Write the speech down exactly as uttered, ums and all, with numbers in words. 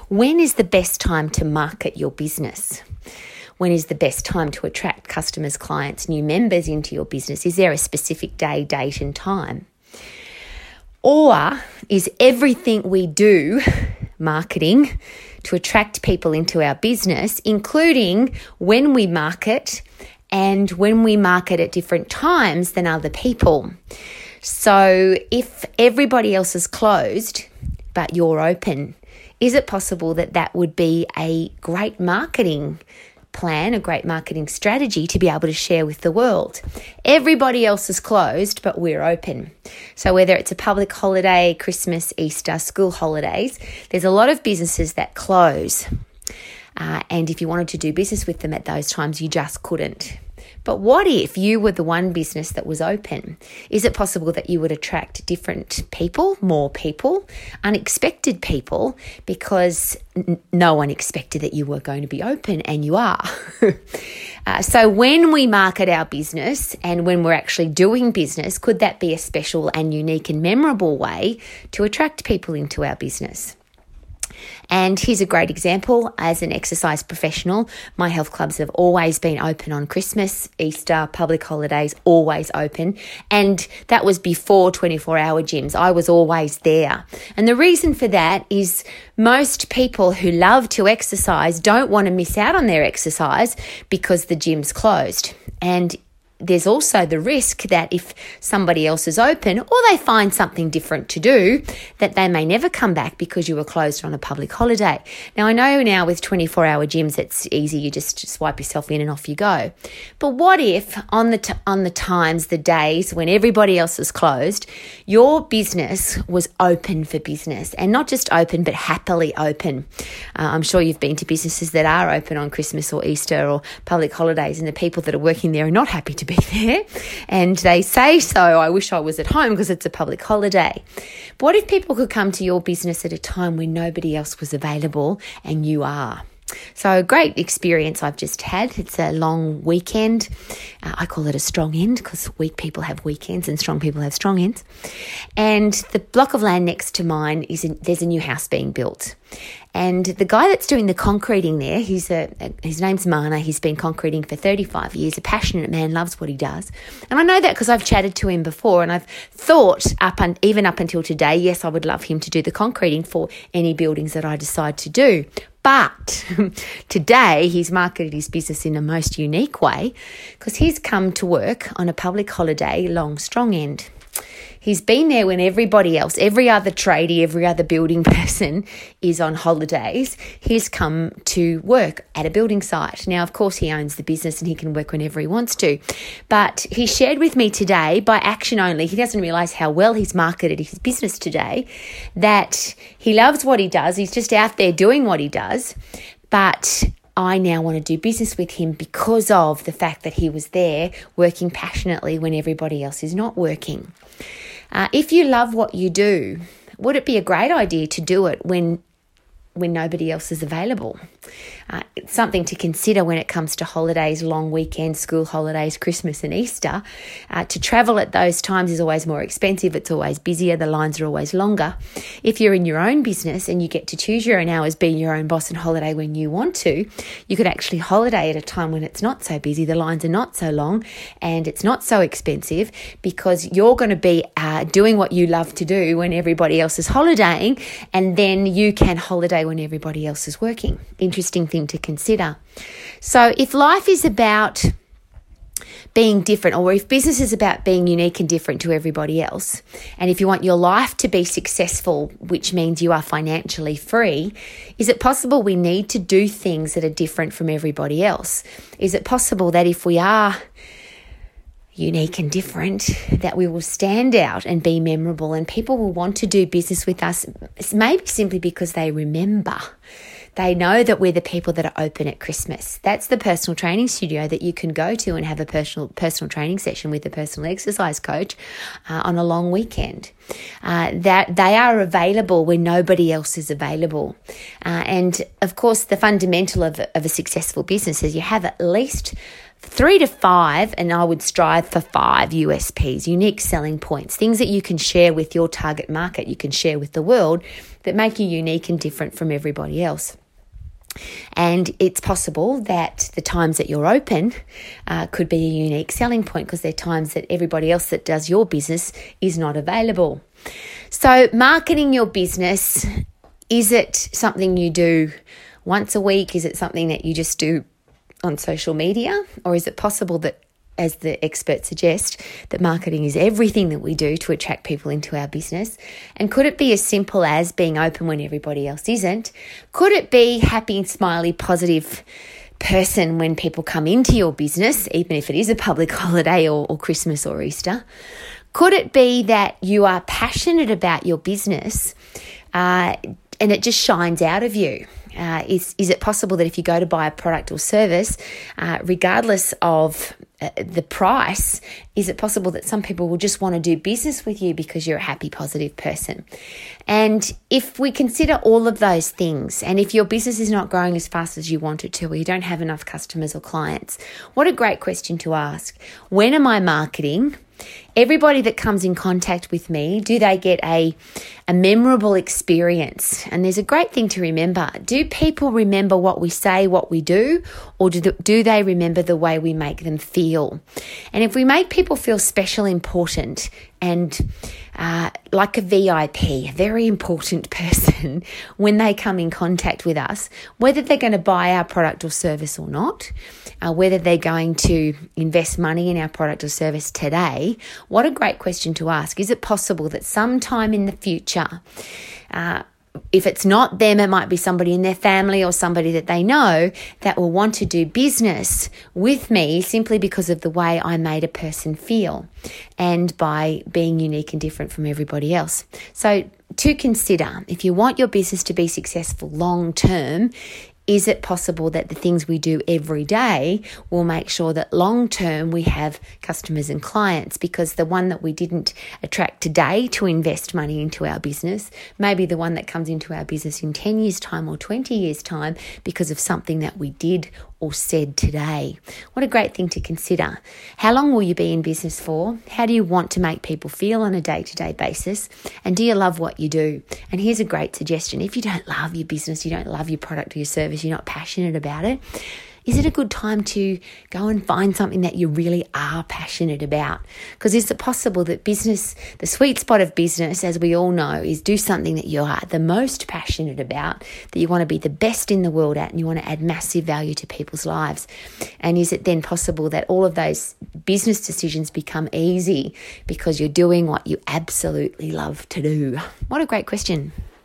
When is the best time to market your business? When is the best time to attract customers, clients, new members into your business? Is there a specific day, date, and time? Or is everything we do marketing to attract people into our business, including when we market and when we market at different times than other people? So if everybody else is closed, but you're open, is it possible that that would be a great marketing plan, a great marketing strategy to be able to share with the world? Everybody else is closed, but we're open. So whether it's a public holiday, Christmas, Easter, school holidays, there's a lot of businesses that close. Uh, and if you wanted to do business with them at those times, you just couldn't. But what if you were the one business that was open? Is it possible that you would attract different people, more people, unexpected people, because n- no one expected that you were going to be open, and you are? uh, so when we market our business and when we're actually doing business, could that be a special and unique and memorable way to attract people into our business? And here's a great example. As an exercise professional, my health clubs have always been open on Christmas, Easter, public holidays, always open. And that was before twenty-four hour gyms. I was always there. And the reason for that is most people who love to exercise don't want to miss out on their exercise because the gym's closed. And there's also the risk that if somebody else is open or they find something different to do, that they may never come back because you were closed on a public holiday. Now, I know now with twenty-four hour gyms, it's easy. You just swipe yourself in and off you go. But what if on the t- on the times, the days when everybody else is closed, your business was open for business, and not just open, but happily open? Uh, I'm sure you've been to businesses that are open on Christmas or Easter or public holidays, and the people that are working there are not happy to be there, and they say so. I wish I was at home because it's a public holiday. But what if people could come to your business at a time when nobody else was available and you are? So a great experience I've just had. It's a long weekend. Uh, I call it a strong end because weak people have weekends and strong people have strong ends. And the block of land next to mine, is in, there's a new house being built. And the guy that's doing the concreting there, he's a, his name's Mana. He's been concreting for thirty-five years, a passionate man, loves what he does. And I know that because I've chatted to him before, and I've thought, up un, even up until today, yes, I would love him to do the concreting for any buildings that I decide to do. But today he's marketed his business in a most unique way because he's come to work on a public holiday, long strong end. He's been there when everybody else, every other tradie, every other building person is on holidays. He's come to work at a building site. Now, of course, he owns the business and he can work whenever he wants to. But he shared with me today, by action only, he doesn't realise how well he's marketed his business today, that he loves what he does. He's just out there doing what he does. But I now want to do business with him because of the fact that he was there working passionately when everybody else is not working. Uh, if you love what you do, would it be a great idea to do it when when nobody else is available? Uh, it's something to consider when it comes to holidays, long weekends, school holidays, Christmas and Easter. Uh, to travel at those times is always more expensive. It's always busier. The lines are always longer. If you're in your own business and you get to choose your own hours, being your own boss and holiday when you want to, you could actually holiday at a time when it's not so busy, the lines are not so long, and it's not so expensive because you're going to be uh, doing what you love to do when everybody else is holidaying, and then you can holiday when everybody else is working. Interesting thing to consider. So if life is about being different, or if business is about being unique and different to everybody else, and if you want your life to be successful, which means you are financially free, is it possible we need to do things that are different from everybody else? Is it possible that if we are unique and different, that we will stand out and be memorable, and people will want to do business with us, maybe simply because they remember. They know that we're the people that are open at Christmas. That's the personal training studio that you can go to and have a personal personal training session with a personal exercise coach uh, on a long weekend. Uh, that they are available when nobody else is available. Uh, and of course, the fundamental of, of a successful business is you have at least Three to five, and I would strive for five U S Ps, unique selling points, things that you can share with your target market, you can share with the world that make you unique and different from everybody else. And it's possible that the times that you're open uh, could be a unique selling point because they're times that everybody else that does your business is not available. So marketing your business, is it something you do once a week? Is it something that you just do on social media? Or is it possible that, as the experts suggest, that marketing is everything that we do to attract people into our business? And could it be as simple as being open when everybody else isn't? Could it be happy, smiley, positive person when people come into your business, even if it is a public holiday or, or Christmas or Easter? Could it be that you are passionate about your business uh, and it just shines out of you? Uh, is, is it possible that if you go to buy a product or service, uh, regardless of uh, the price, is it possible that some people will just want to do business with you because you're a happy, positive person? And if we consider all of those things, and if your business is not growing as fast as you want it to, or you don't have enough customers or clients, what a great question to ask. When am I marketing? Everybody that comes in contact with me, do they get a, a memorable experience? And there's a great thing to remember. Do people remember what we say, what we do, or do, the, do they remember the way we make them feel? And if we make people feel special, important, and uh, like a V I P, a very important person, when they come in contact with us, whether they're going to buy our product or service or not, uh, whether they're going to invest money in our product or service today, what a great question to ask. Is it possible that sometime in the future, uh, if it's not them, it might be somebody in their family or somebody that they know that will want to do business with me simply because of the way I made a person feel and by being unique and different from everybody else. So to consider, if you want your business to be successful long term, is it possible that the things we do every day will make sure that long term we have customers and clients? Because the one that we didn't attract today to invest money into our business may be the one that comes into our business in ten years' time or twenty years' time because of something that we did or said today. What a great thing to consider. How long will you be in business for? How do you want to make people feel on a day-to-day basis? And do you love what you do? And here's a great suggestion. If you don't love your business, you don't love your product or your service, you're not passionate about it, is it a good time to go and find something that you really are passionate about? Because is it possible that business, the sweet spot of business, as we all know, is do something that you are the most passionate about, that you want to be the best in the world at, and you want to add massive value to people's lives? And is it then possible that all of those business decisions become easy because you're doing what you absolutely love to do? What a great question.